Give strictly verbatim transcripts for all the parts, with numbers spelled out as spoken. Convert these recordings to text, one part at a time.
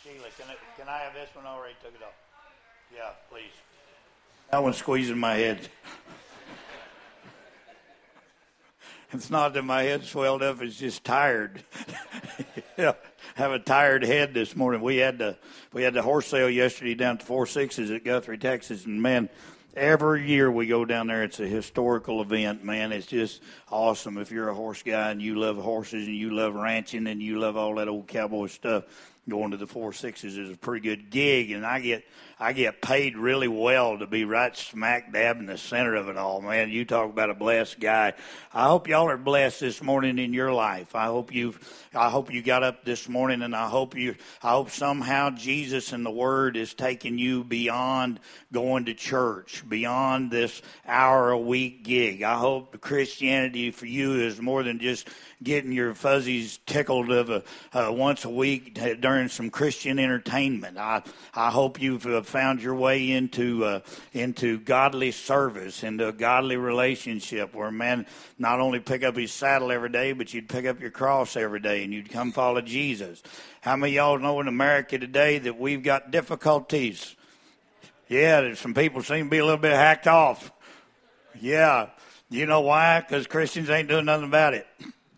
Sheila, can I, can I have this one? I already took it off. Yeah, please. That one's squeezing my head. It's not that my head swelled up, it's just tired. Yeah, have a tired head this morning. We had the we had the horse sale yesterday down at the Four Sixes at Guthrie, Texas, and man, every year we go down there, it's a historical event, man. It's just awesome. If you're a horse guy and you love horses and you love ranching and you love all that old cowboy stuff, going to the Four Sixes is a pretty good gig, and I get I get paid really well to be right smack dab in the center of it all, man. You talk about a blessed guy. I hope y'all are blessed this morning in your life. I hope you I hope you got up this morning, and I hope you I hope somehow Jesus and the Word is taking you beyond going to church, beyond this hour a week gig. I hope Christianity for you is more than just getting your fuzzies tickled of a, uh, once a week during some Christian entertainment. I I hope you've uh, found your way into uh, into godly service, into a godly relationship where man not only pick up his saddle every day, but you'd pick up your cross every day and you'd come follow Jesus. How many of y'all know in America today that we've got difficulties? Yeah, there's some people seem to be a little bit hacked off. Yeah, you know why? Because Christians ain't doing nothing about it.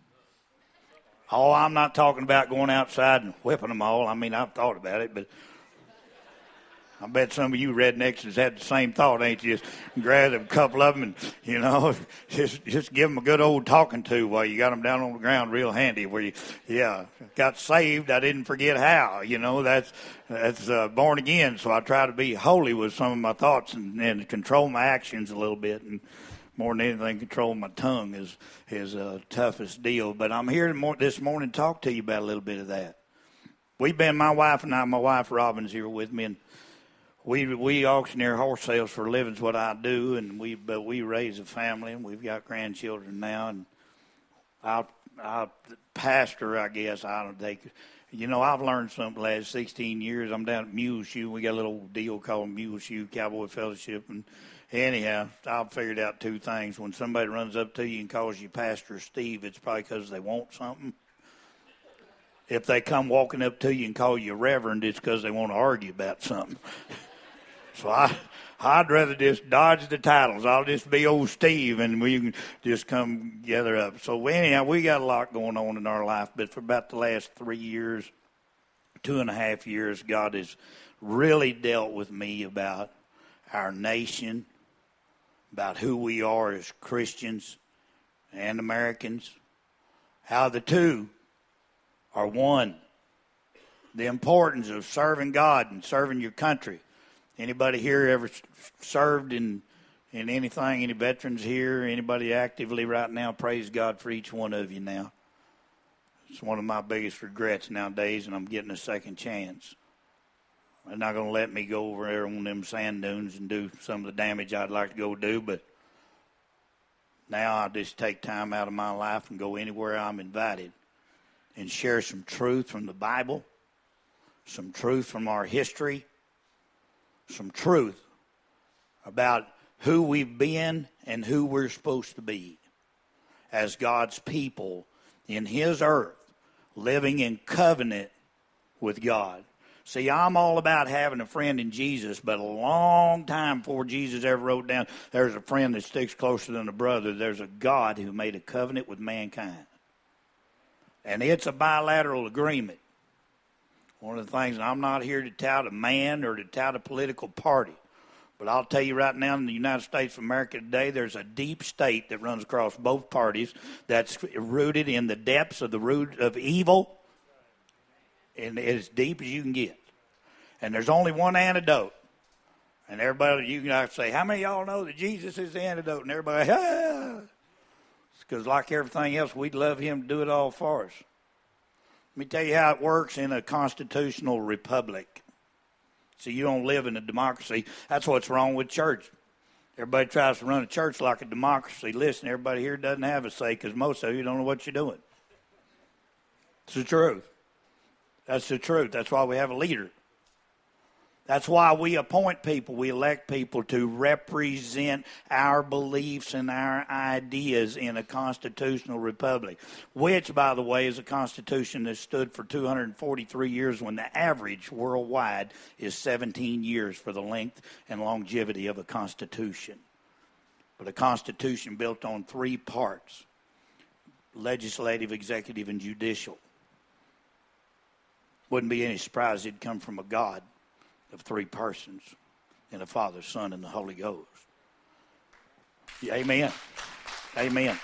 Oh, I'm not talking about going outside and whipping them all. I mean, I've thought about it, but I bet some of you rednecks has had the same thought, ain't you? Just grab a couple of them and, you know, just just give them a good old talking to while you got them down on the ground real handy where you, yeah, got saved. I didn't forget how, you know, that's that's uh, born again. So I try to be holy with some of my thoughts and, and control my actions a little bit. And more than anything, controlling my tongue is is a toughest deal. But I'm here this morning to talk to you about a little bit of that. We've been, my wife and I, my wife Robin's here with me, and we we auctioneer horse sales for a living is what I do, and we but we raise a family, and we've got grandchildren now, and I I pastor, I guess. I don't think, you know, I've learned something the last sixteen years. I'm down at Mule Shoe. We got a little deal called Mule Shoe Cowboy Fellowship, and anyhow, I've figured out two things. When somebody runs up to you and calls you Pastor Steve, it's probably because they want something. If they come walking up to you and call you Reverend, it's because they want to argue about something. So I, I'd rather just dodge the titles. I'll just be old Steve, and we can just come gather up. So anyhow, we got a lot going on in our life, but for about the last three years, two and a half years, God has really dealt with me about our nation, about who we are as Christians and Americans, how the two are one, the importance of serving God and serving your country. Anybody here ever served in in anything? Any veterans here? Anybody actively right now? Praise God for each one of you now. It's one of my biggest regrets nowadays, and I'm getting a second chance. They're not going to let me go over there on them sand dunes and do some of the damage I'd like to go do, but now I just take time out of my life and go anywhere I'm invited and share some truth from the Bible, some truth from our history, some truth about who we've been and who we're supposed to be as God's people in His earth, living in covenant with God. See, I'm all about having a friend in Jesus, but a long time before Jesus ever wrote down, there's a friend that sticks closer than a brother. There's a God who made a covenant with mankind. And it's a bilateral agreement. One of the things, and I'm not here to tout a man or to tout a political party, but I'll tell you right now in the United States of America today, there's a deep state that runs across both parties that's rooted in the depths of the root of evil, and as deep as you can get. And there's only one antidote. And everybody, you can say, how many of y'all know that Jesus is the antidote? And everybody, ah. Because like everything else, we'd love Him to do it all for us. Let me tell you how it works in a constitutional republic. See, you don't live in a democracy. That's what's wrong with church. Everybody tries to run a church like a democracy. Listen, everybody here doesn't have a say because most of you don't know what you're doing. It's the truth. That's the truth. That's why we have a leader. That's why we appoint people, we elect people to represent our beliefs and our ideas in a constitutional republic, which, by the way, is a constitution that stood for two hundred forty-three years when the average worldwide is seventeen years for the length and longevity of a constitution. But a constitution built on three parts: legislative, executive, and judicial. Wouldn't be any surprise it'd come from a God of three persons, and the Father, Son, and the Holy Ghost. Yeah, amen. Amen.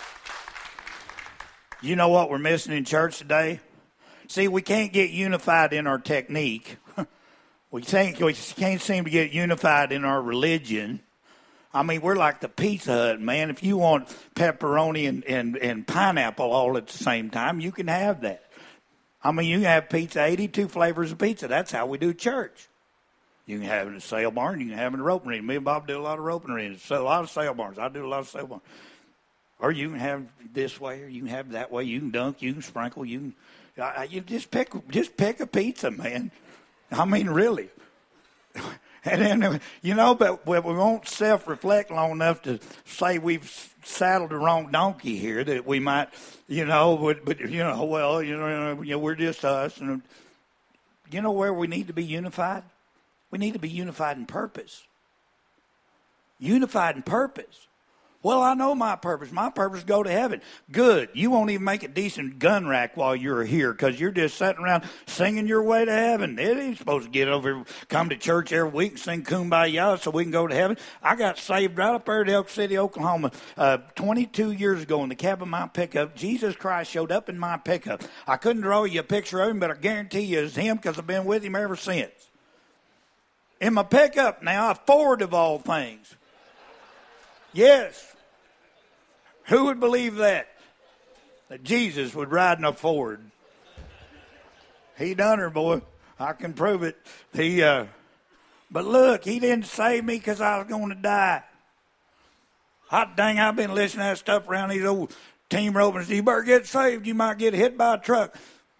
You know what we're missing in church today? See, we can't get unified in our technique. we, can't, we can't seem to get unified in our religion. I mean, we're like the Pizza Hut, man. If you want pepperoni and, and, and pineapple all at the same time, you can have that. I mean, you can have pizza, eighty-two flavors of pizza. That's how we do church. You can have it in a sale barn. You can have it in a rope arena. Me and Bob do a lot of rope arenas. So a lot of sale barns. I do a lot of sale barns. Or you can have this way, or you can have that way. You can dunk. You can sprinkle. You can. Uh, you just pick. Just pick a pizza, man. I mean, really. And then, you know, but we won't self-reflect long enough to say we've saddled the wrong donkey here, that we might, you know, but, but you know, well, you know, you know, we're just us. And you know where we need to be unified? We need to be unified in purpose. Unified in purpose. Well, I know my purpose. My purpose is to go to heaven. Good. You won't even make a decent gun rack while you're here because you're just sitting around singing your way to heaven. It ain't supposed to get over, come to church every week and sing Kumbaya so we can go to heaven. I got saved right up there at Elk City, Oklahoma, uh, twenty-two years ago in the cab of my pickup. Jesus Christ showed up in my pickup. I couldn't draw you a picture of him, but I guarantee you it's him because I've been with him ever since. In my pickup now, a Ford of all things. Yes. Who would believe that? That Jesus would ride in a Ford. He done her, boy. I can prove it. He, uh, but look, he didn't save me because I was going to die. Hot dang, I've been listening to that stuff around these old team ropings. You better get saved. You might get hit by a truck.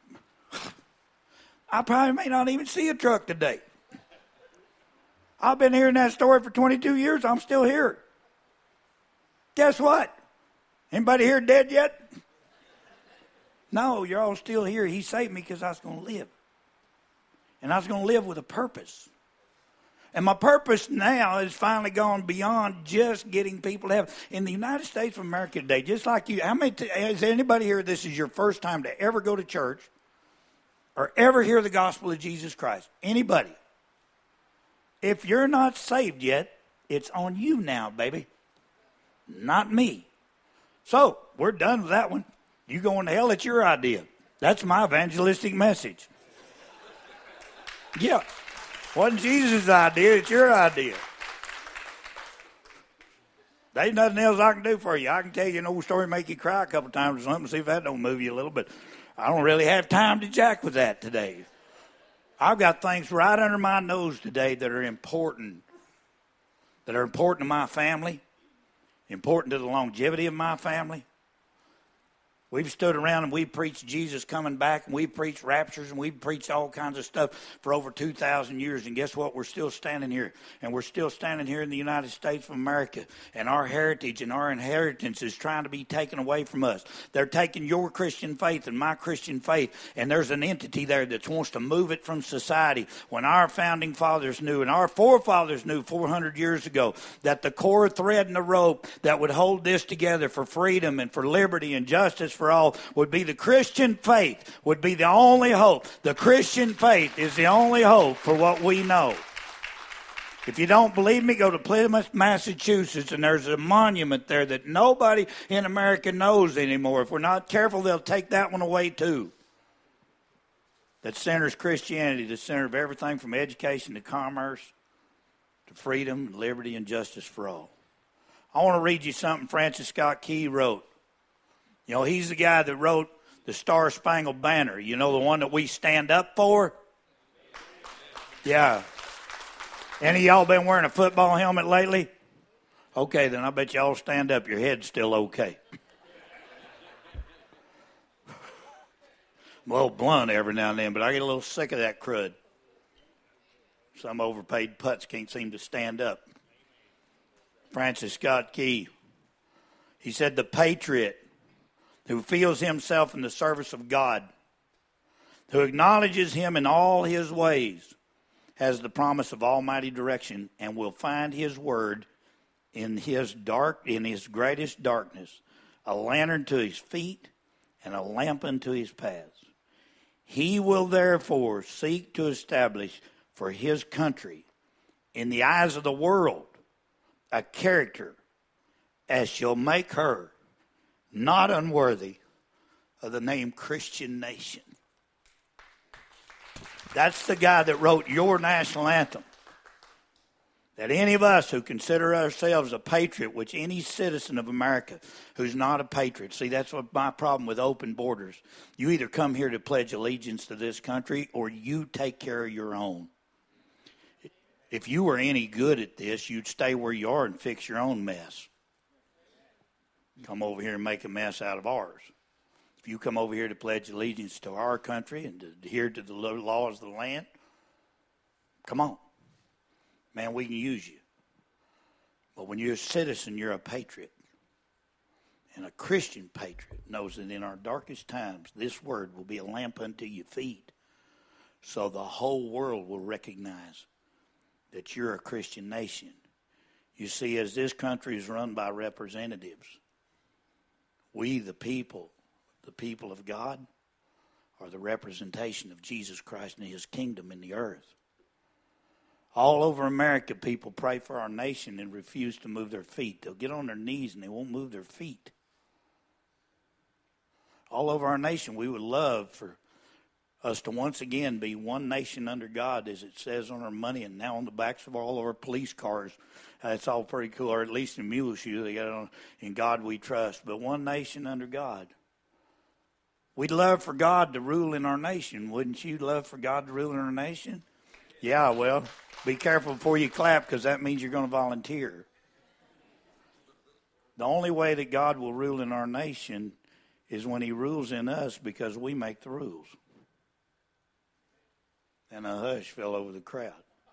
I probably may not even see a truck today. I've been hearing that story for twenty-two years. I'm still here. Guess what? Anybody here dead yet? No, you're all still here. He saved me because I was going to live. And I was going to live with a purpose. And my purpose now has finally gone beyond just getting people to heaven. In the United States of America today, just like you, how many, t- is anybody here, this is your first time to ever go to church or ever hear the gospel of Jesus Christ? Anybody? If you're not saved yet, it's on you now, baby. Not me. So, we're done with that one. You going to hell, it's your idea. That's my evangelistic message. Yeah. Wasn't Jesus' idea, it's your idea. There ain't nothing else I can do for you. I can tell you an old story, make you cry a couple times or something, see if that don't move you a little, but I don't really have time to jack with that today. I've got things right under my nose today that are important, that are important to my family, important to the longevity of my family. We've stood around and we've preached Jesus coming back, and we've preached raptures, and we've preached all kinds of stuff for over two thousand years. And guess what? We're still standing here. And we're still standing here in the United States of America. And our heritage and our inheritance is trying to be taken away from us. They're taking your Christian faith and my Christian faith, and there's an entity there that wants to move it from society. When our founding fathers knew, and our forefathers knew four hundred years ago, that the core thread in the rope that would hold this together for freedom and for liberty and justice for all would be the Christian faith, would be the only hope. The Christian faith is the only hope for what we know. If you don't believe me, go to Plymouth, Massachusetts, and there's a monument there that nobody in America knows anymore. If we're not careful, they'll take that one away too. That centers Christianity, the center of everything from education to commerce to freedom, liberty, and justice for all. I want to read you something Francis Scott Key wrote. You know, he's the guy that wrote the Star Spangled Banner. You know, the one that we stand up for? Yeah. Any of y'all been wearing a football helmet lately? Okay, then I bet y'all stand up. Your head's still okay. I'm a little blunt every now and then, but I get a little sick of that crud. Some overpaid putts can't seem to stand up. Francis Scott Key, he said, the patriot who feels himself in the service of God, who acknowledges him in all his ways, has the promise of almighty direction and will find his word in his dark, in his greatest darkness, a lantern to his feet and a lamp unto his paths. He will therefore seek to establish for his country, in the eyes of the world, a character as shall make her not unworthy of the name Christian nation. That's the guy that wrote your national anthem. That any of us who consider ourselves a patriot, which any citizen of America who's not a patriot, see, that's what my problem with open borders. You either come here to pledge allegiance to this country or you take care of your own. If you were any good at this, you'd stay where you are and fix your own mess. Come over here and make a mess out of ours. If you come over here to pledge allegiance to our country and to adhere to the laws of the land, come on. Man, we can use you. But when you're a citizen, you're a patriot. And a Christian patriot knows that in our darkest times, this word will be a lamp unto your feet. So the whole world will recognize that you're a Christian nation. You see, as this country is run by representatives, we, the people, the people of God, are the representation of Jesus Christ and his kingdom in the earth. All over America, people pray for our nation and refuse to move their feet. They'll get on their knees and they won't move their feet. All over our nation, we would love for us to once again be one nation under God, as it says on our money and now on the backs of all of our police cars. Uh, it's all pretty cool, or at least in Muleshoe, they got it on, in God we trust. But one nation under God. We'd love for God to rule in our nation. Wouldn't you love for God to rule in our nation? Yeah, well, be careful before you clap, because that means you're going to volunteer. The only way that God will rule in our nation is when he rules in us, because we make the rules. And a hush fell over the crowd.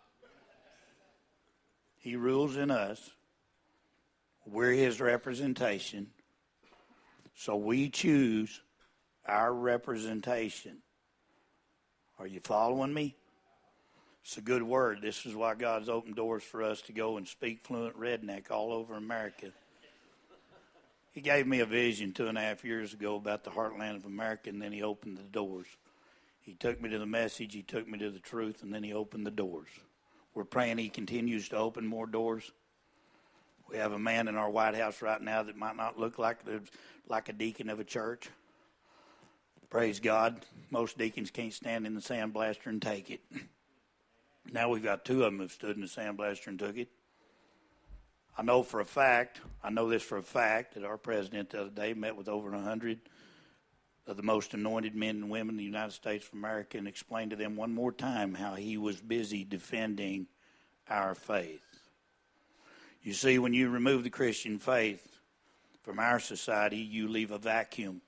He rules in us. We're his representation. So we choose our representation. Are you following me? It's a good word. This is why God's opened doors for us to go and speak fluent redneck all over America. He gave me a vision two and a half years ago about the heartland of America, and then he opened the doors. He took me to the message, he took me to the truth, and then he opened the doors. We're praying he continues to open more doors. We have a man in our White House right now that might not look like, like a deacon of a church. Praise God. Most deacons can't stand in the sandblaster and take it. Now we've got two of them who've stood in the sandblaster and took it. I know for a fact, I know this for a fact, that our president the other day met with over one hundred of the most anointed men and women in the United States of America and explained to them one more time how he was busy defending our faith. You see, when you remove the Christian faith from our society, you leave a vacuum.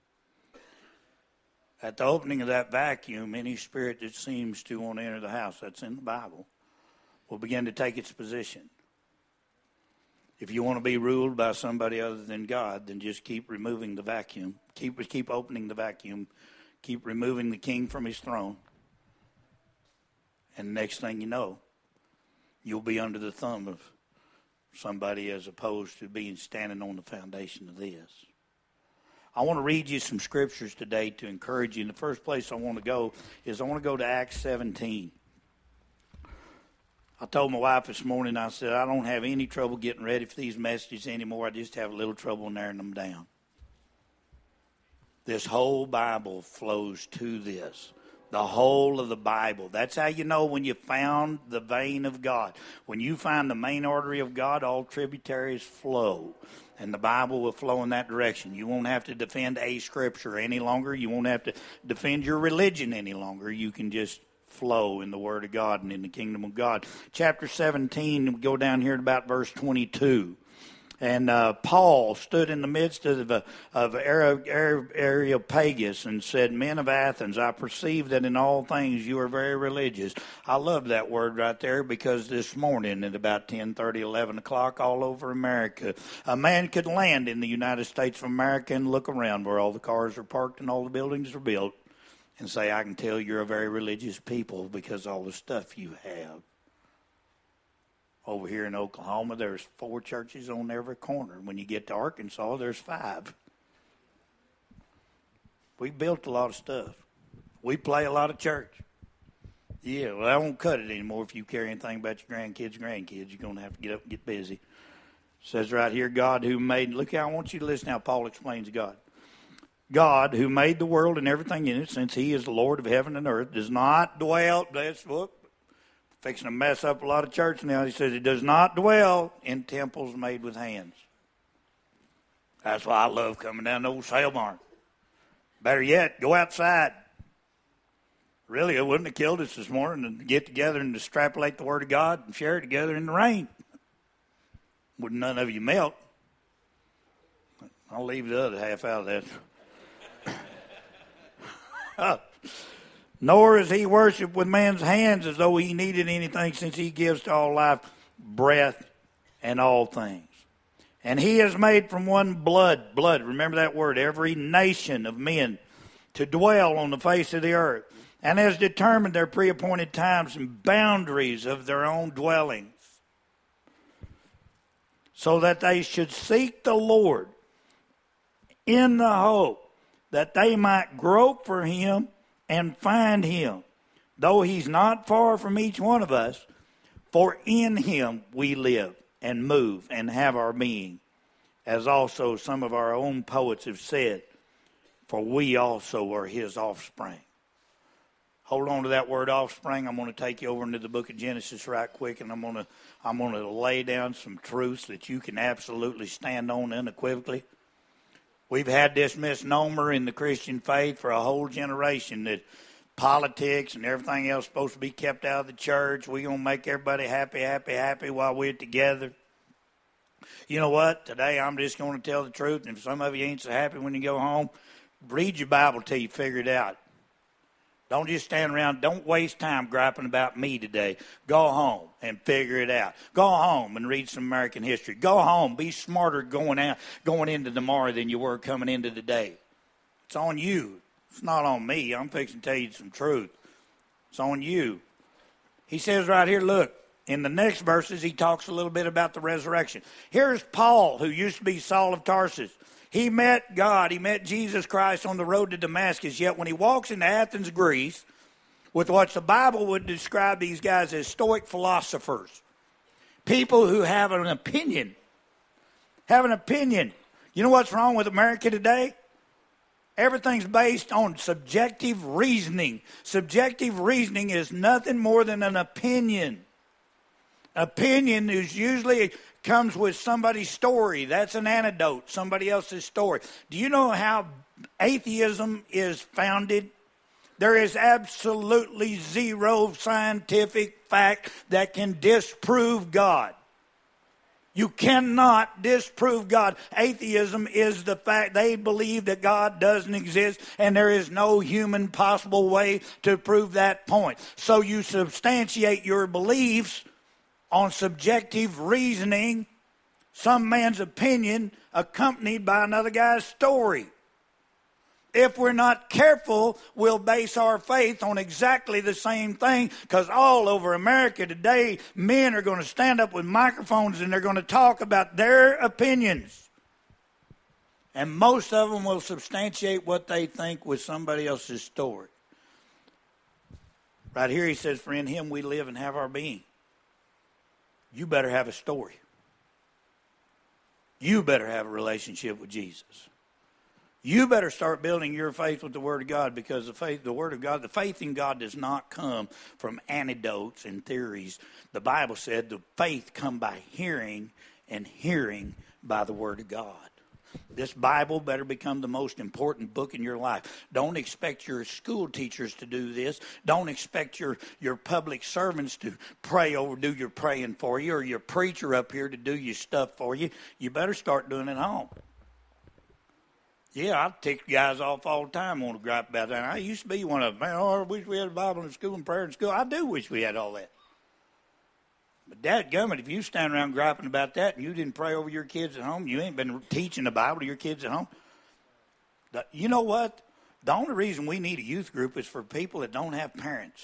At the opening of that vacuum, any spirit that seems to want to enter the house, that's in the Bible, will begin to take its position. If you want to be ruled by somebody other than God, then just keep removing the vacuum. Keep, keep opening the vacuum. Keep removing the king from his throne. And the next thing you know, you'll be under the thumb of somebody as opposed to being standing on the foundation of this. I want to read you some scriptures today to encourage you. And the first place I want to go is I want to go to Acts seventeen. I told my wife this morning, I said, I don't have any trouble getting ready for these messages anymore. I just have a little trouble narrowing them down. This whole Bible flows to this. The whole of the Bible. That's how you know when you found the vein of God. When you find the main artery of God, all tributaries flow. And the Bible will flow in that direction. You won't have to defend a scripture any longer. You won't have to defend your religion any longer. You can just flow in the Word of God and in the kingdom of God. Chapter seventeen, we go down here at about verse twenty-two. And uh, Paul stood in the midst of, uh, of Areopagus and said, "Men of Athens, I perceive that in all things you are very religious." I love that word right there, because this morning at about ten thirty, eleven o'clock, all over America, a man could land in the United States of America and look around where all the cars are parked and all the buildings are built and say, "I can tell you're a very religious people because of all the stuff you have." Over here in Oklahoma, there's four churches on every corner. When you get to Arkansas, there's five. We built a lot of stuff. We play a lot of church. Yeah, well, I won't cut it anymore. If you care anything about your grandkids, grandkids, you're going to have to get up and get busy. It says right here, God who made, look how I want you to listen how Paul explains God. God who made the world and everything in it, since he is the Lord of heaven and earth, does not dwell, that's what, fixing to mess up a lot of church now. He says he does not dwell in temples made with hands. That's why I love coming down the old sale barn. Better yet, go outside. Really, it wouldn't have killed us this morning to get together and extrapolate the Word of God and share it together in the rain. Wouldn't none of you melt. I'll leave the other half out of that. Nor is he worshipped with man's hands as though he needed anything, since he gives to all life, breath, and all things. And he has made from one blood, blood, remember that word, every nation of men to dwell on the face of the earth, and has determined their pre-appointed times and boundaries of their own dwellings, so that they should seek the Lord in the hope that they might grope for him and find him, though he's not far from each one of us, for in him we live and move and have our being, as also some of our own poets have said, for we also are his offspring. Hold on to that word offspring. I'm going to take you over into the book of Genesis right quick, and I'm going to I'm going to lay down some truths that you can absolutely stand on unequivocally. We've had this misnomer in the Christian faith for a whole generation that politics and everything else is supposed to be kept out of the church. We're going to make everybody happy, happy, happy while we're together. You know what? Today I'm just going to tell the truth, and if some of you ain't so happy when you go home, read your Bible till you figure it out. Don't just stand around. Don't waste time griping about me today. Go home and figure it out. Go home and read some American history. Go home. Be smarter going out, going into tomorrow than you were coming into the day. It's on you. It's not on me. I'm fixing to tell you some truth. It's on you. He says right here, look, in the next verses, he talks a little bit about the resurrection. Here's Paul, who used to be Saul of Tarsus. He met God, he met Jesus Christ on the road to Damascus, yet when he walks into Athens, Greece, with what the Bible would describe these guys as Stoic philosophers, people who have an opinion, have an opinion. You know what's wrong with America today? Everything's based on subjective reasoning. Subjective reasoning is nothing more than an opinion. Opinion is usually comes with somebody's story. That's an anecdote, somebody else's story. Do you know how atheism is founded? There is absolutely zero scientific fact that can disprove God. You cannot disprove God. Atheism is the fact they believe that God doesn't exist and there is no human possible way to prove that point. So you substantiate your beliefs on subjective reasoning, some man's opinion accompanied by another guy's story. If we're not careful, we'll base our faith on exactly the same thing, because all over America today, men are going to stand up with microphones and they're going to talk about their opinions. And most of them will substantiate what they think with somebody else's story. Right here he says, for in him we live and have our being. You better have a story. You better have a relationship with Jesus. You better start building your faith with the Word of God, because the faith, the Word of God, the faith in God does not come from anecdotes and theories. The Bible said the faith come by hearing, and hearing by the Word of God. This Bible better become the most important book in your life. Don't expect your school teachers to do this. Don't expect your, your public servants to pray over, do your praying for you, or your preacher up here to do your stuff for you. You better start doing it at home. Yeah, I tick guys off all the time on to gripe about that. I used to be one of them. Man, oh, I wish we had a Bible in school and prayer in school. I do wish we had all that. But dadgummit, if you stand around griping about that and you didn't pray over your kids at home, you ain't been teaching the Bible to your kids at home. You know what? The only reason we need a youth group is for people that don't have parents.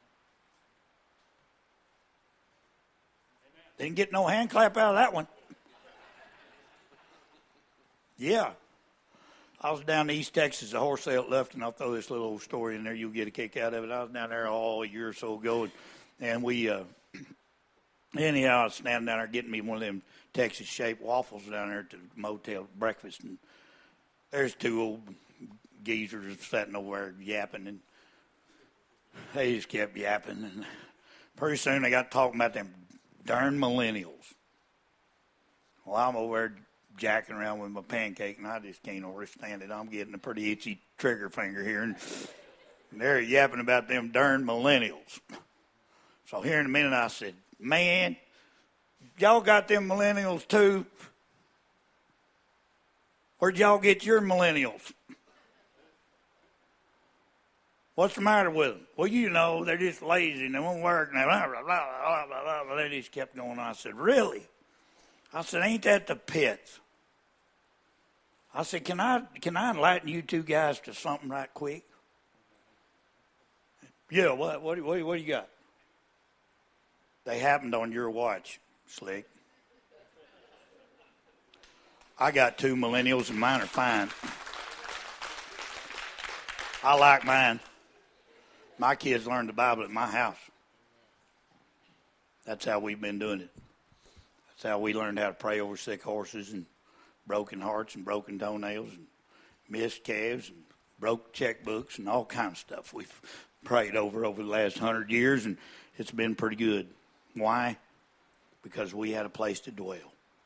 Didn't get no hand clap out of that one. Yeah. I was down in East Texas, a horse sale left, and I'll throw this little old story in there. You'll get a kick out of it. I was down there all a year or so ago, and, and we, uh, anyhow, I was standing down there getting me one of them Texas-shaped waffles down there at the motel breakfast, and there's two old geezers sitting over there yapping, and they just kept yapping, and pretty soon they got talking about them darn millennials. Well, I'm over there jacking around with my pancake, and I just can't understand it. I'm getting a pretty itchy trigger finger here, and they're yapping about them darn millennials. So here in a minute I said, man, y'all got them millennials too? Where'd y'all get your millennials? What's the matter with them? Well, you know, they're just lazy and they won't work. And blah, blah, blah, blah, blah. They just kept going on. I said, really? I said, ain't that the pits? I said, can I can I enlighten you two guys to something right quick? Yeah, what what what, what do you got? They happened on your watch, Slick. I got two millennials and mine are fine. I like mine. My kids learned the Bible at my house. That's how we've been doing it. That's how we learned how to pray over sick horses and broken hearts and broken toenails and missed calves and broke checkbooks and all kinds of stuff we've prayed over over the last hundred years, and it's been pretty good. Why? Because we had a place to dwell.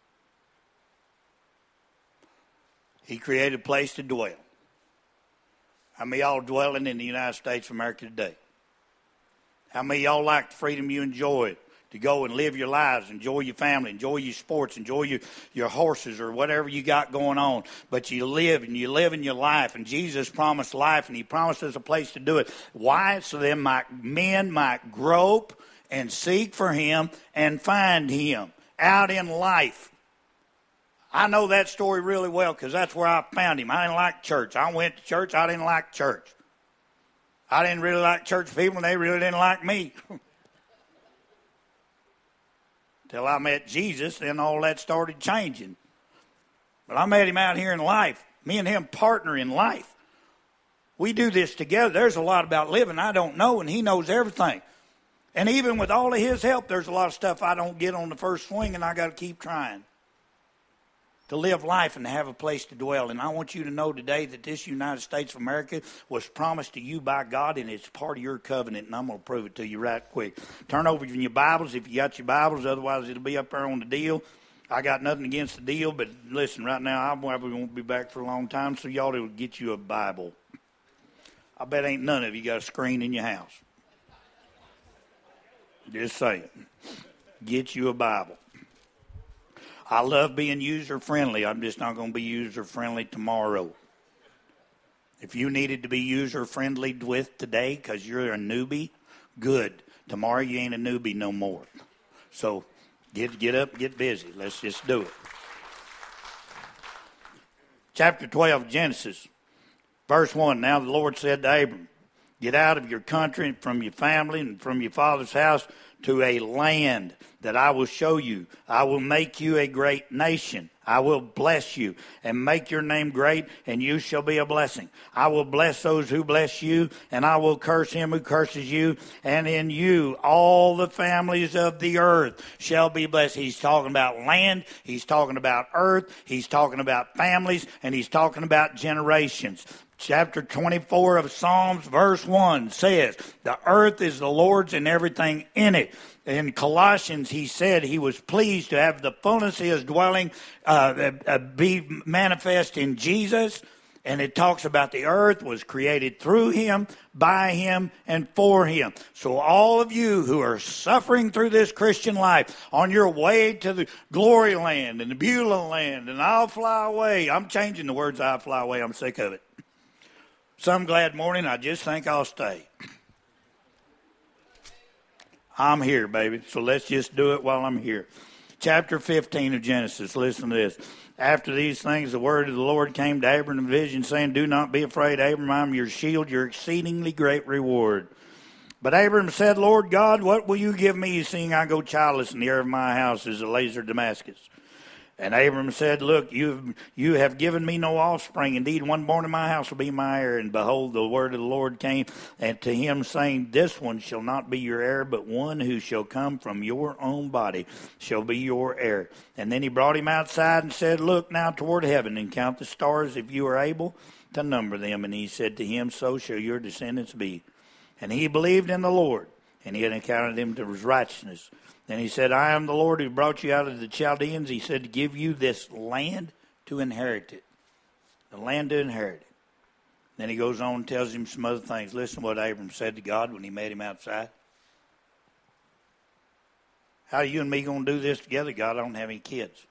He created a place to dwell. How many of y'all dwelling in the United States of America today? How many of y'all like the freedom you enjoy to go and live your lives, enjoy your family, enjoy your sports, enjoy your, your horses or whatever you got going on. But you live and you live in your life, and Jesus promised life, and he promised us a place to do it. Why? So then my men might grope and seek for him and find him out in life. I know that story really well because that's where I found him. I didn't like church. I went to church. I didn't like church. I didn't really like church people, and they really didn't like me. Till I met Jesus, then all that started changing. But I met him out here in life. Me and him partner in life. We do this together. There's a lot about living I don't know, and he knows everything. And even with all of his help, there's a lot of stuff I don't get on the first swing, and I got to keep trying to live life and to have a place to dwell. And I want you to know today that this United States of America was promised to you by God, and it's part of your covenant, and I'm going to prove it to you right quick. Turn over in your Bibles if you got your Bibles, otherwise it'll be up there on the deal. I got nothing against the deal, but listen, right now I probably won't be back for a long time, so y'all will get you a Bible. I bet ain't none of you got a screen in your house. Just saying. Get you a Bible. I love being user-friendly. I'm just not going to be user-friendly tomorrow. If you needed to be user-friendly with today because you're a newbie, good. Tomorrow you ain't a newbie no more. So get get up, get busy. Let's just do it. Chapter twelve of Genesis, verse one. Now the Lord said to Abram, get out of your country and from your family and from your father's house to a land that I will show you. I will make you a great nation. I will bless you and make your name great, and you shall be a blessing. I will bless those who bless you, and I will curse him who curses you. And in you all the families of the earth shall be blessed. He's talking about land. He's talking about earth. He's talking about families, and he's talking about generations. Chapter twenty-four of Psalms, verse one says, the earth is the Lord's and everything in it. In Colossians, he said he was pleased to have the fullness of his dwelling uh, uh, be manifest in Jesus. And it talks about the earth was created through him, by him, and for him. So all of you who are suffering through this Christian life, on your way to the glory land and the Beulah land, and I'll fly away. I'm changing the words, I'll fly away. I'm sick of it. Some glad morning, I just think I'll stay. I'm here, baby. So let's just do it while I'm here. Chapter fifteen of Genesis. Listen to this. After these things, the word of the Lord came to Abram in a vision, saying, do not be afraid, Abram, I am your shield, your exceedingly great reward. But Abram said, Lord God, what will you give me, seeing I go childless, and the heir of my house is a laser Damascus? And Abram said, look, you you have given me no offspring. Indeed, one born in my house will be my heir. And behold, the word of the Lord came and to him, saying, this one shall not be your heir, but one who shall come from your own body shall be your heir. And then he brought him outside and said, look now toward heaven and count the stars if you are able to number them. And he said to him, so shall your descendants be. And he believed in the Lord, and he had accounted him to his righteousness. Then he said, I am the Lord who brought you out of the Chaldeans. He said to give you this land to inherit it. The land to inherit it. Then he goes on and tells him some other things. Listen to what Abram said to God when he met him outside. How are you and me going to do this together, God? I don't have any kids.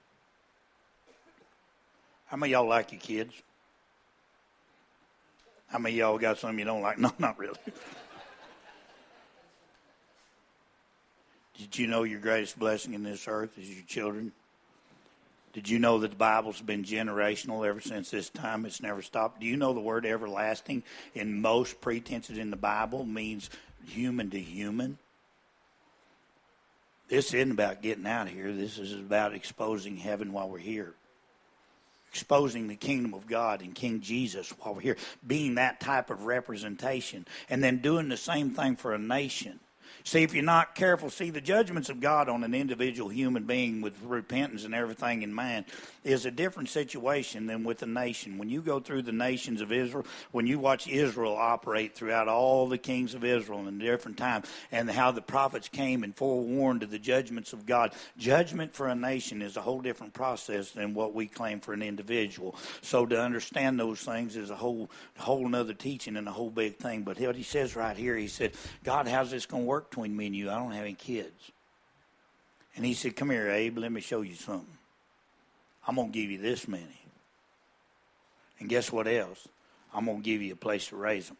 How many of y'all like your kids? How many of y'all got some you don't like? No, not really. Did you know your greatest blessing in this earth is your children? Did you know that the Bible's been generational ever since this time? It's never stopped. Do you know the word everlasting in most pretenses in the Bible means human to human? This isn't about getting out of here. This is about exposing heaven while we're here. Exposing the kingdom of God and King Jesus while we're here. Being that type of representation. And then doing the same thing for a nation. See, if you're not careful, see, the judgments of God on an individual human being with repentance and everything in mind is a different situation than with a nation. When you go through the nations of Israel, when you watch Israel operate throughout all the kings of Israel in different times, and how the prophets came and forewarned of the judgments of God, judgment for a nation is a whole different process than what we claim for an individual. So to understand those things is a whole, whole nother teaching and a whole big thing. But what he says right here, he said, God, how's this going to work between me and you? I don't have any kids. And he said, come here, Abe, let me show you something. I'm going to give you this many. And guess what else? I'm going to give you a place to raise them.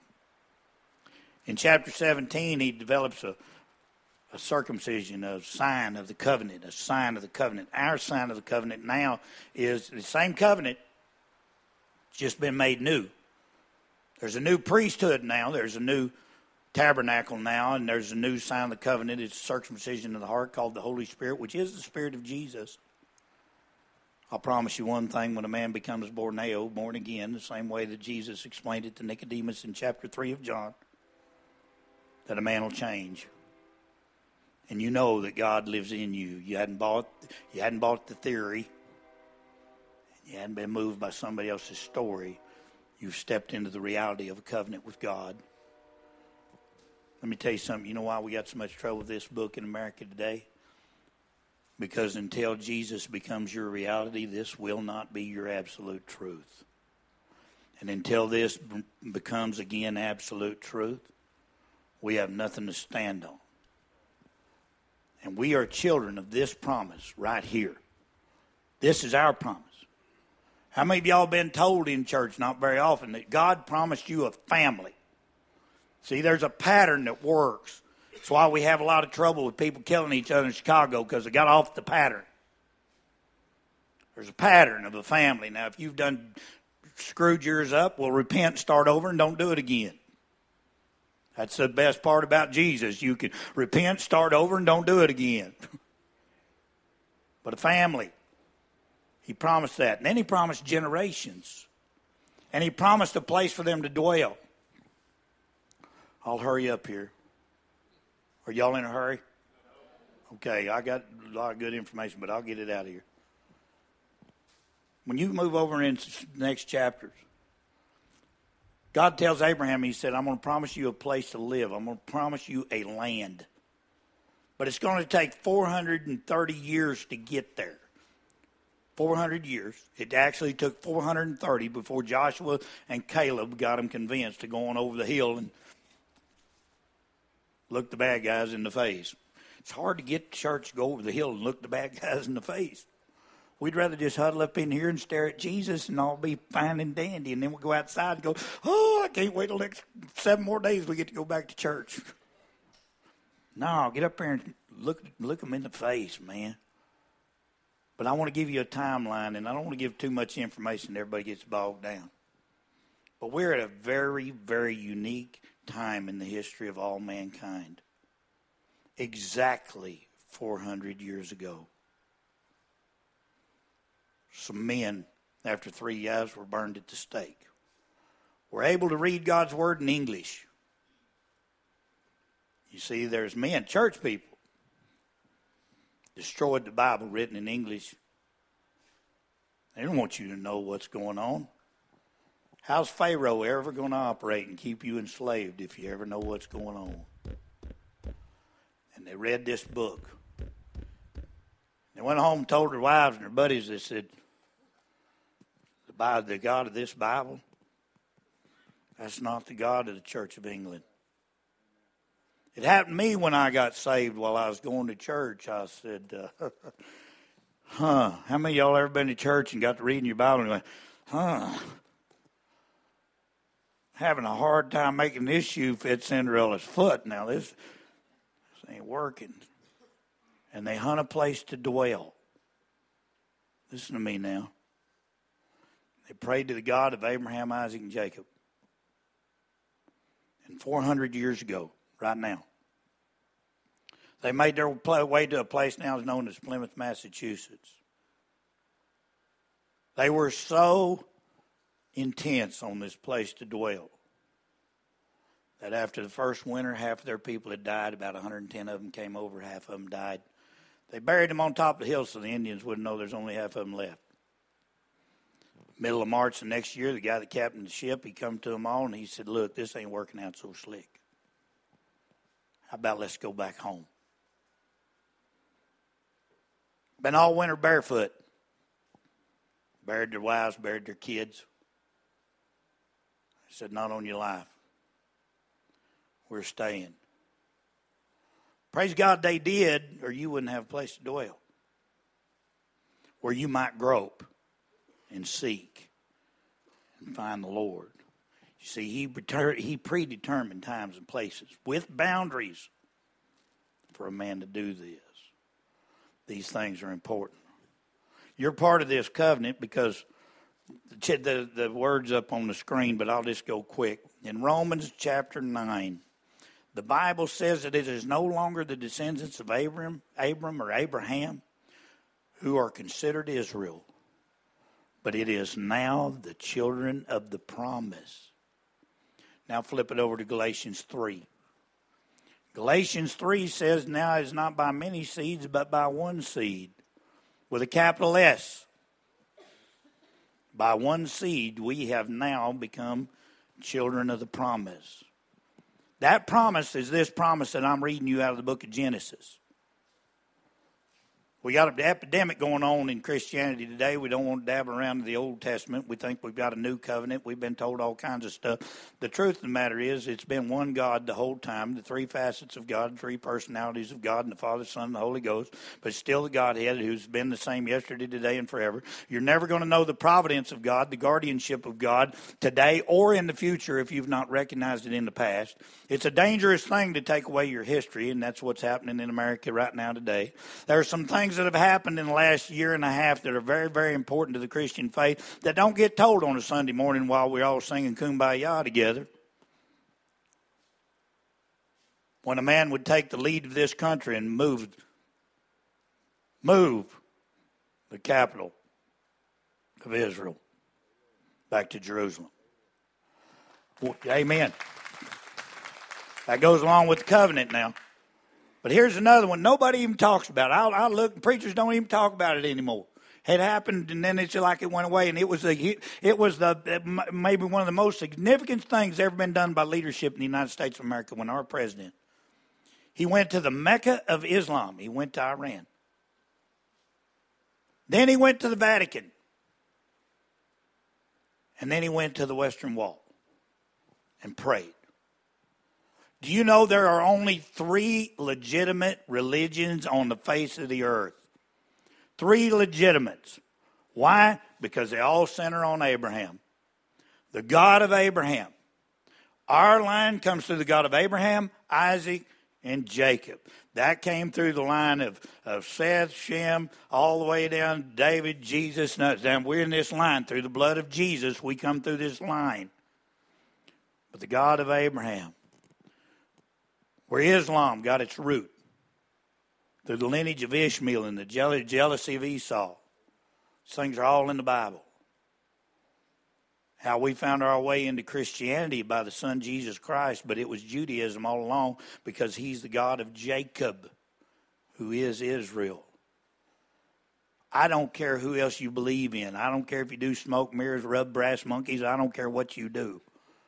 In chapter seventeen, he develops a, a circumcision, a sign of the covenant, a sign of the covenant. Our sign of the covenant now is the same covenant, it's just been made new. There's a new priesthood now. There's a new tabernacle now, and there's a new sign of the covenant. It's circumcision of the heart called the Holy Spirit, which is the Spirit of Jesus. I'll promise you one thing, when a man becomes borneo, born again, the same way that Jesus explained it to Nicodemus in chapter three of John, that a man will change. And you know that God lives in you. You hadn't bought, you hadn't bought the theory. You hadn't been moved by somebody else's story. You've stepped into the reality of a covenant with God. Let me tell you something. You know why we got so much trouble with this book in America today? Because until Jesus becomes your reality, this will not be your absolute truth. And until this b- becomes again absolute truth, we have nothing to stand on. And we are children of this promise right here. This is our promise. How many of y'all been told in church, not very often, that God promised you a family? See, there's a pattern that works. That's why we have a lot of trouble with people killing each other in Chicago, because they got off the pattern. There's a pattern of a family. Now, if you've done screwed yours up, well, repent, start over, and don't do it again. That's the best part about Jesus. You can repent, start over, and don't do it again. But a family, he promised that. And then he promised generations. And he promised a place for them to dwell. I'll hurry up here. Are y'all in a hurry? Okay, I got a lot of good information, but I'll get it out of here. When you move over into the next chapters, God tells Abraham, he said, I'm going to promise you a place to live. I'm going to promise you a land. But it's going to take four hundred thirty years to get there. four hundred years. It actually took four hundred thirty before Joshua and Caleb got them convinced to go on over the hill and look the bad guys in the face. It's hard to get the church to go over the hill and look the bad guys in the face. We'd rather just huddle up in here and stare at Jesus and all be fine and dandy. And then we'll go outside and go, oh, I can't wait till next seven more days we get to go back to church. No, get up there and look, look them in the face, man. But I want to give you a timeline, and I don't want to give too much information that everybody gets bogged down. But we're at a very, very unique time in the history of all mankind. Exactly four hundred years ago. Some men, after three years, were burned at the stake. Were able to read God's word in English. You see, there's men, church people, destroyed the Bible written in English. They don't want you to know what's going on. How's Pharaoh ever going to operate and keep you enslaved if you ever know what's going on? And they read this book. They went home and told their wives and their buddies, they said, the, Bible, the God of this Bible, that's not the God of the Church of England. It happened to me when I got saved while I was going to church. I said, uh, huh, how many of y'all ever been to church and got to reading your Bible and went, huh, having a hard time making this shoe fit Cinderella's foot. Now this, this ain't working. And they hunt a place to dwell. Listen to me now. They prayed to the God of Abraham, Isaac, and Jacob. And four hundred years ago, right now, they made their way to a place now known as Plymouth, Massachusetts. They were so intense on this place to dwell that after the first winter, half of their people had died. About one hundred ten of them came over, half of them died. They buried them on top of the hill so the Indians wouldn't know there's only half of them left. Middle of March the next year, the guy that captained the ship, he come to them all and he said, look, this ain't working out so slick. How about let's go back home? Been all winter barefoot. Buried their wives, buried their kids. I said, not on your life. We're staying. Praise God they did, or you wouldn't have a place to dwell. Where you might grope and seek and find the Lord. You see, he, he predetermined times and places with boundaries for a man to do this. These things are important. You're part of this covenant because the, the, the word's up on the screen, but I'll just go quick. In Romans chapter nine, the Bible says that it is no longer the descendants of Abram, Abram or Abraham who are considered Israel, but it is now the children of the promise. Now flip it over to Galatians three. Galatians three says, now it's not by many seeds, but by one seed, with a capital S. By one seed, we have now become children of the promise. That promise is this promise that I'm reading you out of the book of Genesis. We got an epidemic going on in Christianity today. We don't want to dabble around in the Old Testament. We think we've got a new covenant. We've been told all kinds of stuff. The truth of the matter is it's been one God the whole time, the three facets of God, the three personalities of God, and the Father, Son, and the Holy Ghost. But it's still the Godhead who's been the same yesterday, today, and forever. You're never going to know the providence of God, the guardianship of God today or in the future if you've not recognized it in the past. It's a dangerous thing to take away your history, and that's what's happening in America right now today. There are some things that have happened in the last year and a half that are very, very important to the Christian faith that don't get told on a Sunday morning while we're all singing Kumbaya together. When a man would take the lead of this country and move, move the capital of Israel back to Jerusalem. Amen. That goes along with the covenant now. But here's another one. Nobody even talks about it. I, I look, preachers don't even talk about it anymore. It happened, and then it's like it went away. And it was a, it was the maybe one of the most significant things ever been done by leadership in the United States of America. When our president, he went to the Mecca of Islam. He went to Iran. Then he went to the Vatican. And then he went to the Western Wall and prayed. Do you know there are only three legitimate religions on the face of the earth? Three legitimates. Why? Because they all center on Abraham. The God of Abraham. Our line comes through the God of Abraham, Isaac, and Jacob. That came through the line of, of Seth, Shem, all the way down to David, Jesus. Now we're in this line. Through the blood of Jesus, we come through this line. But the God of Abraham, where Islam got its root, through the lineage of Ishmael and the jealousy of Esau. These things are all in the Bible. How we found our way into Christianity by the Son Jesus Christ, but it was Judaism all along because he's the God of Jacob, who is Israel. I don't care who else you believe in. I don't care if you do smoke mirrors, rub brass monkeys. I don't care what you do.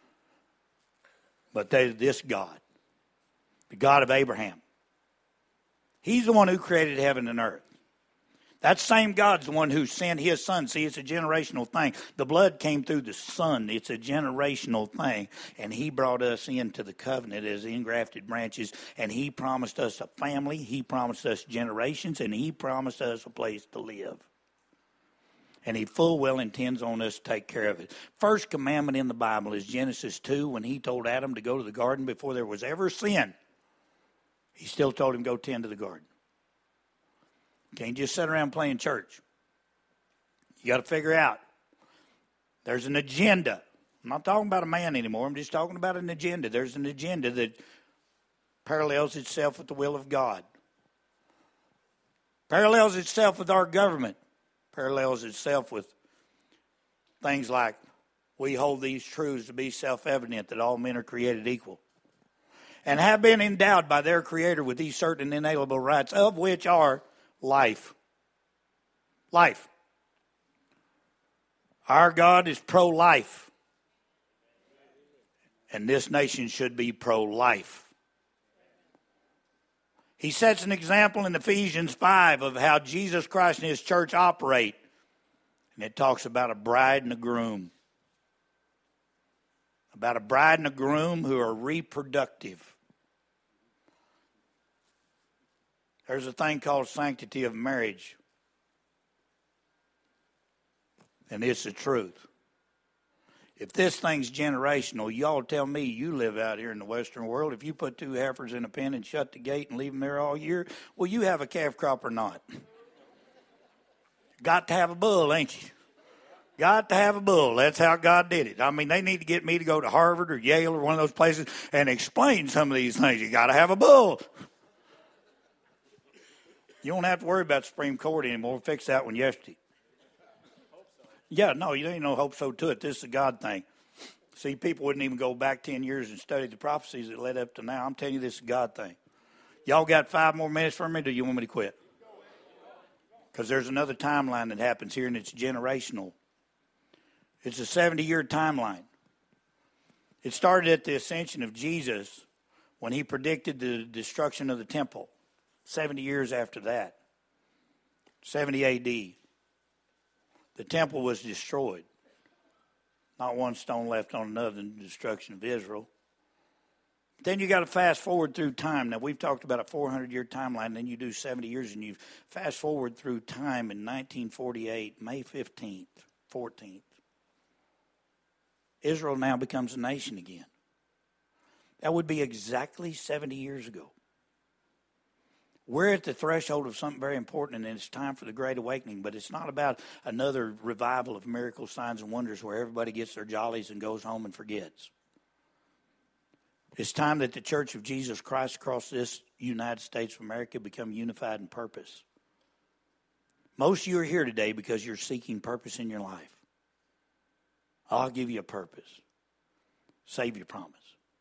But there's this God, the God of Abraham. He's the one who created heaven and earth. That same God's the one who sent his son. See, it's a generational thing. The blood came through the son. It's a generational thing. And he brought us into the covenant as engrafted branches. And he promised us a family. He promised us generations. And he promised us a place to live. And he full well intends on us to take care of it. First commandment in the Bible is Genesis two, when he told Adam to go to the garden before there was ever sin. He still told him, go tend to the garden. You can't just sit around playing church. You got to figure out. There's an agenda. I'm not talking about a man anymore. I'm just talking about an agenda. There's an agenda that parallels itself with the will of God. Parallels itself with our government. Parallels itself with things like we hold these truths to be self-evident that all men are created equal, and have been endowed by their Creator with these certain inalienable rights, of which are life. Life. Our God is pro-life. And this nation should be pro-life. He sets an example in Ephesians five of how Jesus Christ and his church operate. And it talks about a bride and a groom. About a bride and a groom who are reproductive. There's a thing called sanctity of marriage. And it's the truth. If this thing's generational, y'all tell me, you live out here in the Western world, if you put two heifers in a pen and shut the gate and leave them there all year, will you have a calf crop or not? Got to have a bull, ain't you? Got to have a bull. That's how God did it. I mean, they need to get me to go to Harvard or Yale or one of those places and explain some of these things. You got to have a bull. You don't have to worry about the Supreme Court anymore. We'll fix that one yesterday. Yeah, no, you ain't no hope so to it. This is a God thing. See, people wouldn't even go back ten years and study the prophecies that led up to now. I'm telling you, this is a God thing. Y'all got five more minutes for me, or do you want me to quit? Because there's another timeline that happens here, and it's generational. It's a seventy-year timeline. It started at the ascension of Jesus when he predicted the destruction of the temple. seventy years after that. seventy A D. The temple was destroyed. Not one stone left on another in the destruction of Israel. Then you got to fast forward through time. Now, we've talked about a four hundred year timeline. Then you do seventy years, and you fast forward through time in nineteen forty-eight, May fifteenth, fourteenth. Israel now becomes a nation again. That would be exactly seventy years ago. We're at the threshold of something very important, and it's time for the Great Awakening. But it's not about another revival of miracles, signs, and wonders where everybody gets their jollies and goes home and forgets. It's time that the Church of Jesus Christ across this United States of America become unified in purpose. Most of you are here today because you're seeking purpose in your life. I'll give you a purpose. Save your promise.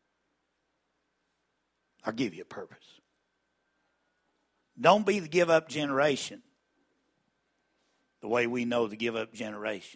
I'll give you a purpose. Don't be the give-up generation. the way we know the give-up generation.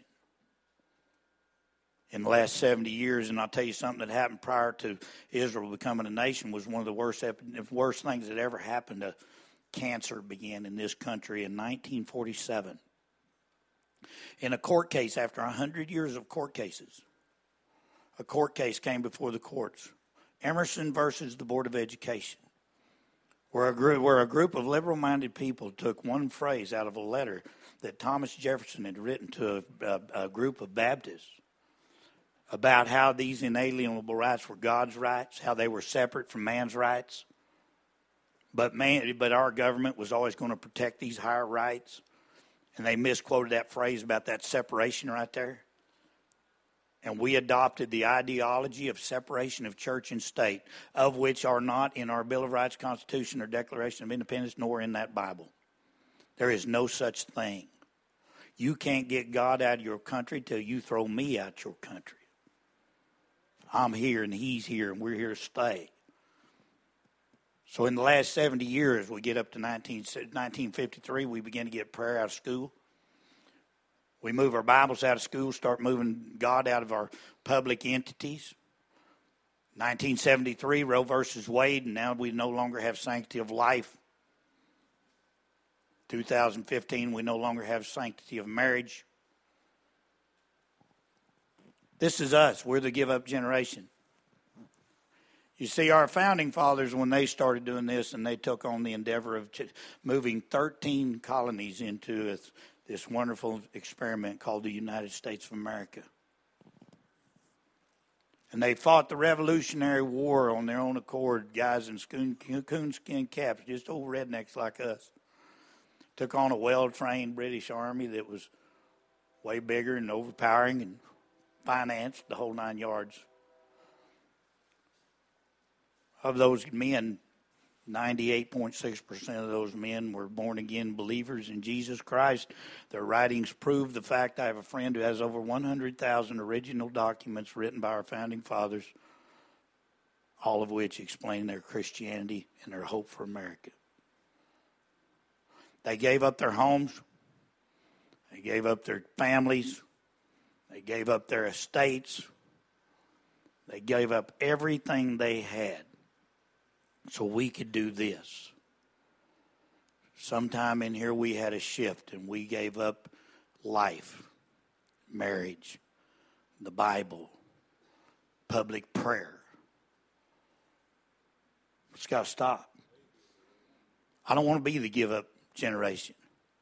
In the last seventy years, and I'll tell you something that happened prior to Israel becoming a nation was one of the worst, worst things that ever happened to cancer began in this country in nineteen forty-seven. In a court case, after one hundred years of court cases, a court case came before the courts. Emerson versus the Board of Education, where a group, where a group of liberal-minded people took one phrase out of a letter that Thomas Jefferson had written to a, a, a group of Baptists about how these inalienable rights were God's rights, how they were separate from man's rights. But man, but our government was always going to protect these higher rights. And they misquoted that phrase about that separation right there. And we adopted the ideology of separation of church and state, of which are not in our Bill of Rights, Constitution, or Declaration of Independence, nor in that Bible. There is no such thing. You can't get God out of your country till you throw me out your country. I'm here and he's here and we're here to stay. So in the last seventy years, we get up to nineteen, nineteen fifty-three, we begin to get prayer out of school. We move our Bibles out of school, start moving God out of our public entities. nineteen seventy-three, Roe versus Wade, and now we no longer have sanctity of life. two thousand fifteen, we no longer have sanctity of marriage. This is us. We're the give-up generation. You see, our founding fathers, when they started doing this and they took on the endeavor of moving thirteen colonies into a, this wonderful experiment called the United States of America. And they fought the Revolutionary War on their own accord, guys in coonskin caps, just old rednecks like us. Took on a well-trained British army that was way bigger and overpowering and financed the whole nine yards. Of those men, ninety-eight point six percent of those men were born-again believers in Jesus Christ. Their writings prove the fact. I have a friend who has over one hundred thousand original documents written by our founding fathers, all of which explain their Christianity and their hope for America. They gave up their homes. They gave up their families. They gave up their estates. They gave up everything they had so we could do this. Sometime in here we had a shift and we gave up life, marriage, the Bible, public prayer. It's got to stop. I don't want to be the give-up generation.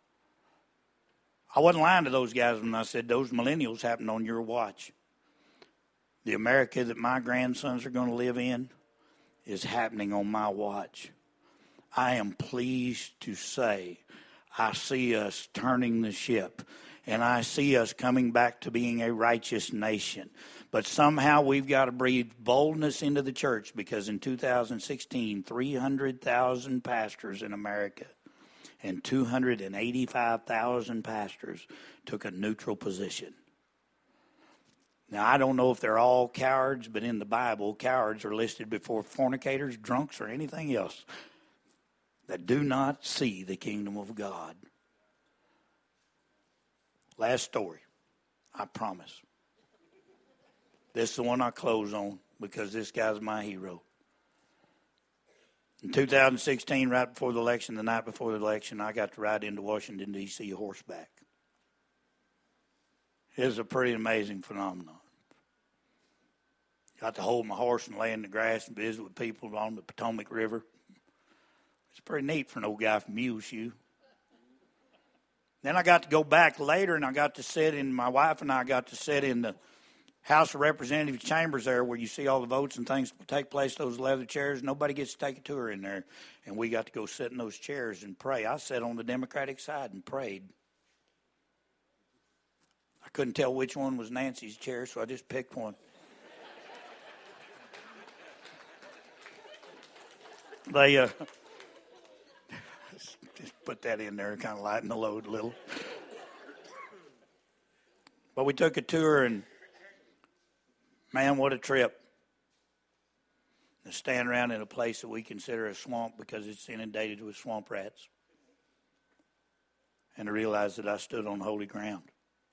I wasn't lying to those guys when I said those millennials happened on your watch. The America that my grandsons are going to live in is happening on my watch. I am pleased to say I see us turning the ship, and I see us coming back to being a righteous nation. But somehow we've got to breathe boldness into the church, because in two thousand sixteen, three hundred thousand pastors in America and two hundred eighty-five thousand pastors took a neutral position. Now, I don't know if they're all cowards, but in the Bible, cowards are listed before fornicators, drunks, or anything else that do not see the kingdom of God. Last story, I promise. This is the one I close on because this guy's my hero. In two thousand sixteen, right before the election, the night before the election, I got to ride into Washington, D C horseback. It was a pretty amazing phenomenon. Got to hold my horse and lay in the grass and visit with people on the Potomac River. It's pretty neat for an old guy from Muleshoe. Then I got to go back later, and I got to sit in, my wife and I got to sit in the House of Representatives chambers there where you see all the votes and things take place, those leather chairs. Nobody gets to take a tour in there. And we got to go sit in those chairs and pray. I sat on the Democratic side and prayed. I couldn't tell which one was Nancy's chair, so I just picked one. They uh, just put that in there, kind of lighten the load a little. But we took a tour, and man, what a trip. To stand around in a place that we consider a swamp because it's inundated with swamp rats. and to realize that I stood on holy ground.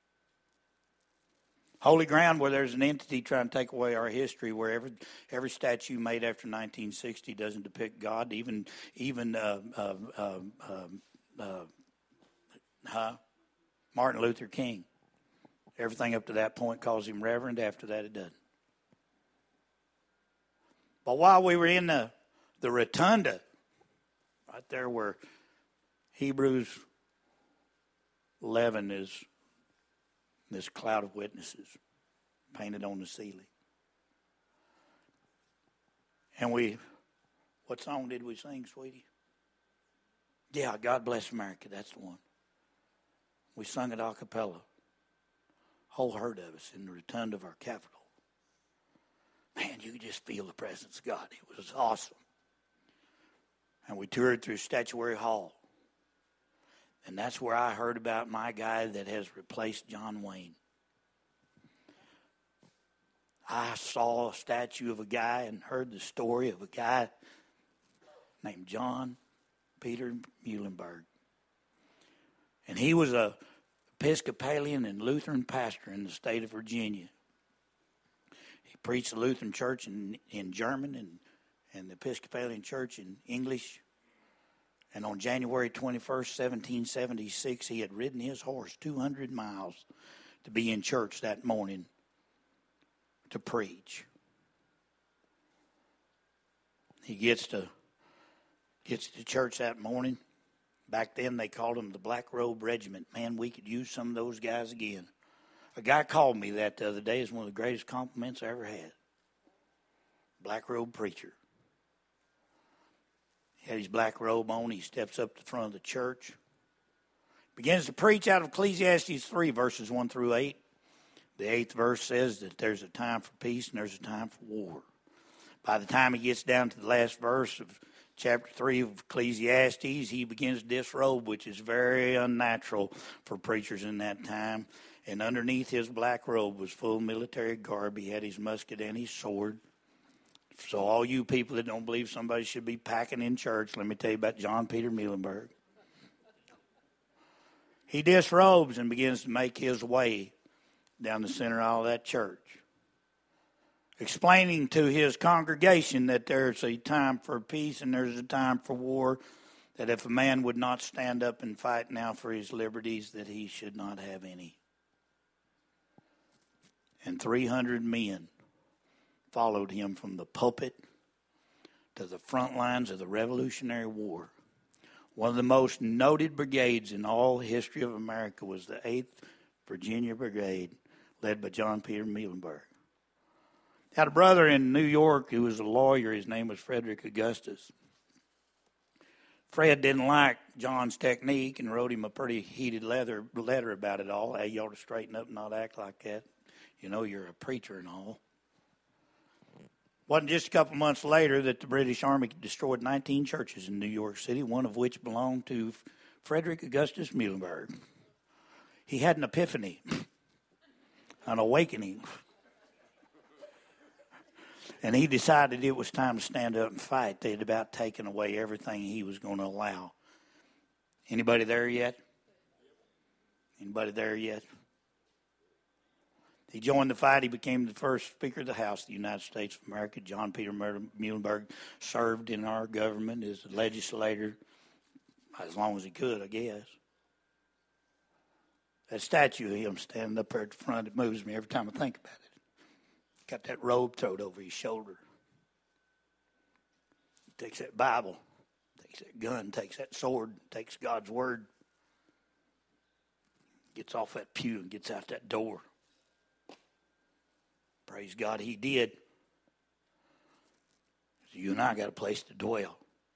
Holy ground where there's an entity trying to take away our history, where every every statue made after nineteen sixty doesn't depict God, even even uh, uh, uh, uh, uh, huh? Martin Luther King. Everything up to that point calls him Reverend. After that, it doesn't. But while we were in the, the rotunda, right there where Hebrews eleven is this cloud of witnesses painted on the ceiling. And we, what song did we sing, sweetie? Yeah, God Bless America, that's the one. We sung it a cappella. Whole herd of us in the rotunda of our Capitol. Man, you could just feel the presence of God. It was awesome. And we toured through Statuary Hall. And that's where I heard about my guy that has replaced John Wayne. I saw a statue of a guy and heard the story of a guy named John Peter Muhlenberg. And he was a Episcopalian and Lutheran pastor in the state of Virginia. He preached the Lutheran church in, in German and, and the Episcopalian church in English. And on January twenty-first, seventeen seventy-six, he had ridden his horse two hundred miles to be in church that morning to preach. He gets to gets to church that morning. Back then they called them the Black Robe Regiment. Man, we could use some of those guys again. A guy called me that the other day. It's one of the greatest compliments I ever had. Black robe preacher. He had his black robe on. He steps up to the front of the church. Begins to preach out of Ecclesiastes three, verses one through eight. The eighth verse says that there's a time for peace and there's a time for war. By the time he gets down to the last verse of chapter three of Ecclesiastes, he begins to disrobe, which is very unnatural for preachers in that time. And underneath his black robe was full military garb. He had his musket and his sword. So all you people that don't believe somebody should be packing in church, let me tell you about John Peter Muhlenberg. He disrobes and begins to make his way down the center aisle of that church, explaining to his congregation that there's a time for peace and there's a time for war, that if a man would not stand up and fight now for his liberties, that he should not have any. And three hundred men followed him from the pulpit to the front lines of the Revolutionary War. One of the most noted brigades in all the history of America was the eighth Virginia Brigade, led by John Peter Muhlenberg. Had a brother in New York who was a lawyer. His name was Frederick Augustus. Fred didn't like John's technique and wrote him a pretty heated letter, letter about it all. Hey, you ought to straighten up and not act like that. You know you're a preacher and all. Wasn't just a couple months later that the British Army destroyed nineteen churches in New York City, one of which belonged to Frederick Augustus Muhlenberg. He had an epiphany, an awakening. And he decided it was time to stand up and fight. They had about taken away everything he was going to allow. Anybody there yet? Anybody there yet? He joined the fight. He became the first Speaker of the House of the United States of America. John Peter Muhlenberg served in our government as a legislator as long as he could, I guess. That statue of him standing up there at the front, it moves me every time I think about it. Got that robe thrown over his shoulder. Takes that Bible, takes that gun, takes that sword, takes God's word, gets off that pew and gets out that door. Praise God, he did. So you and I got a place to dwell.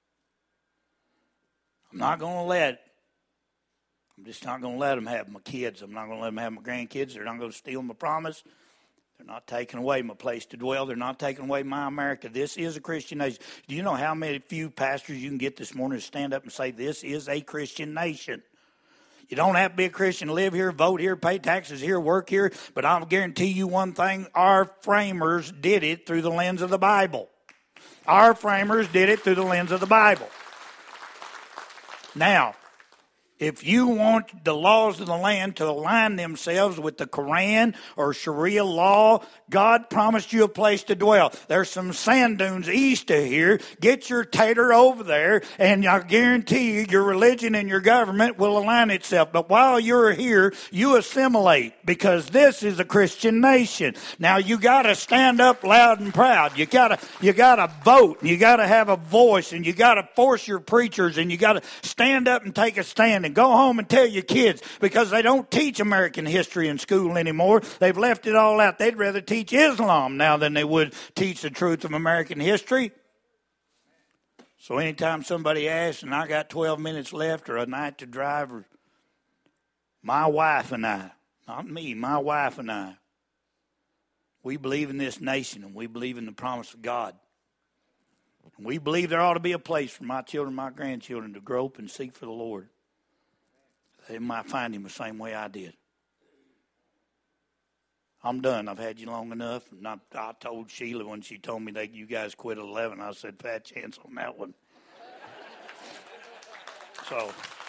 I'm not going to let, I'm just not going to let them have my kids. I'm not going to let them have my grandkids. They're not going to steal my promise. They're not taking away my place to dwell. They're not taking away my America. This is a Christian nation. Do you know how many few pastors you can get this morning to stand up and say this is a Christian nation? You don't have to be a Christian to live here, vote here, pay taxes here, work here. But I'll guarantee you one thing, our framers did it through the lens of the Bible. Our framers did it through the lens of the Bible. Now, If you want the laws of the land to align themselves with the Quran or Sharia law, God promised you a place to dwell. There's some sand dunes east of here. Get your tater over there, and I guarantee you your religion and your government will align itself. But while you're here, you assimilate, because this is a Christian nation. Now you got to stand up loud and proud. You got to you got to vote, and you got to have a voice, and you got to force your preachers, and you got to stand up and take a stand. And go home and tell your kids, because they don't teach American history in school anymore. They've left it all out. They'd rather teach Islam now than they would teach the truth of American history. So anytime somebody asks, and I got twelve minutes left or a night to drive, or my wife and I, not me, my wife and I, we believe in this nation, and we believe in the promise of God. And we believe there ought to be a place for my children, my grandchildren to grow up and seek for the Lord. They might find him the same way I did. I'm done. I've had you long enough. And I, I told Sheila when she told me that you guys quit at eleven, I said, fat chance on that one. So...